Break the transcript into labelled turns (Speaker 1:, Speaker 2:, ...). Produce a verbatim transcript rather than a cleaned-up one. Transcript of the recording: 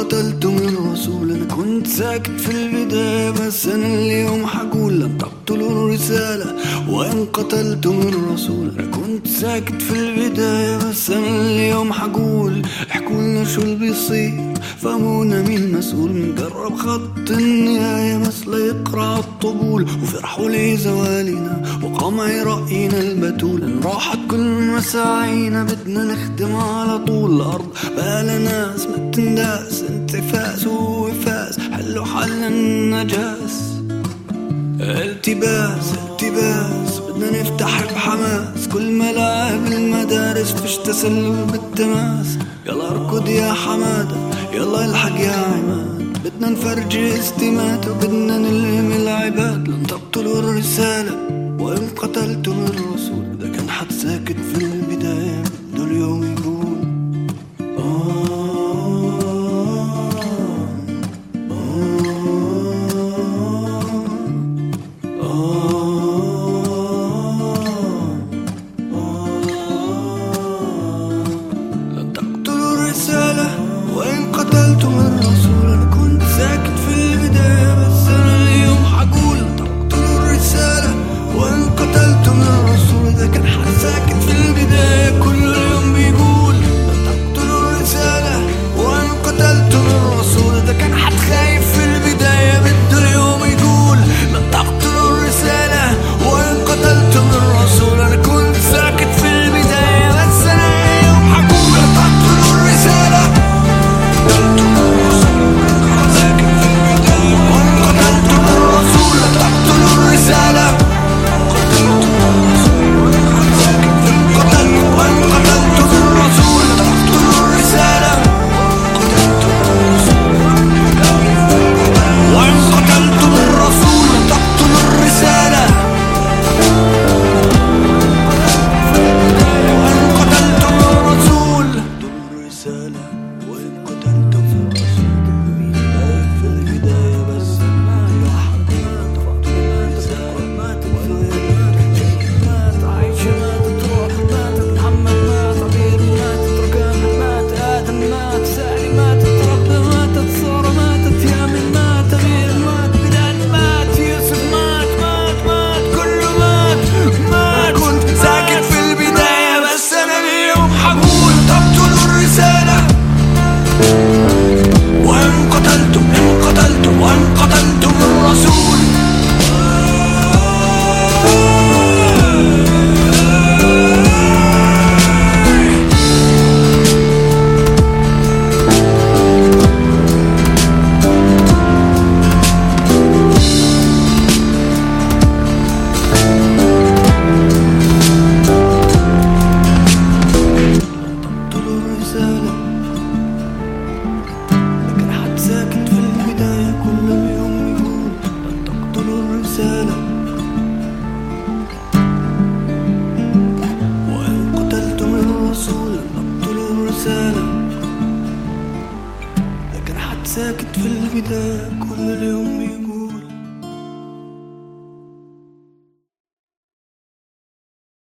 Speaker 1: قتلتم الرسول. أنا كنت ساكت في البداية بس أنا اليوم حقول لن تقتلوا الرسالة وإن قتلتم الرسول. أنا كنت ساكت في البداية بس أنا اليوم حقول احكولنا شو اللي بيصير، فهمونا مين مسؤول. من قرب خط النهاية بس لا يقرع الطبول، وفرحوا لي زوالنا وقمع رأينا البتول. إن راحت كل مساعينا بدنا نخدم على طول. الأرض بقى ناس ما تنداس، انتفاس ووفاس حلوا حل النجاس. التباس التباس بدنا نفتح بحماس كل ملاعب المدارس، فيش تسلل بالتماس. يلا اركض يا حمادة يلا الحق يا عماد، بدنا نفرجي استماتة وبدنا نلهم العباد. لن تقتلوا الرسالة وإن قتلتم الرسول. إذا كان حد ساكت في البداية بده اليوم يقول وإن قتلتم الرسول. أنا كنت ساكت في البداية بس أنا اليوم حقول تقتلوا الرسالة وإن قتلتم الرسول. إذا كان حد ساكت في البداية كل يوم بيقول تقتلوا الرسالة وإن قتلتم الرسول. إذا كان حد خايف في البداية بده اليوم يقول لا تقتلوا الرسالة وإن قتلتم الرسول. أنا كنت ساكت في البداية بس أنا اليوم حقول تقتلوا الرسالة وإن قتلتم الرسول اقتلوا الرسالة. لكن حد ساكت في البداية كل يوم يقول